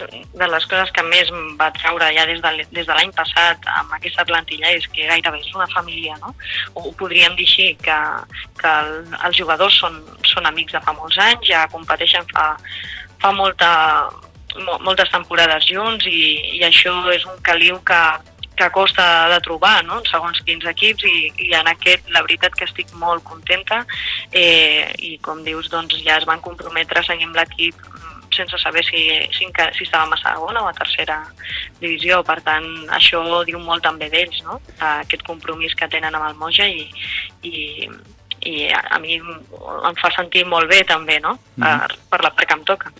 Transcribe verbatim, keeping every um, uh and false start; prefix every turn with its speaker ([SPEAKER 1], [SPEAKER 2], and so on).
[SPEAKER 1] de les coses que més em va treure ja des de, des de l'any passat amb aquesta plantilla és que gairebé és una família, no? O podríem dir així, que, que el, els jugadors són, són amics de fa molts anys, ja competeixen fa, fa molta, moltes temporades junts i, i això és un caliu que que costa de trobar, no?, en segons quins equips i, i en aquest la veritat que estic molt contenta eh, i com dius doncs ja es van comprometre a seguir amb l'equip sense saber si, si, si estàvem a segona o a tercera divisió, per tant això diu molt també d'ells, no?, aquest compromís que tenen amb el Moja i, i, i a mi em fa sentir molt bé també, no?, per, per la part que em toca.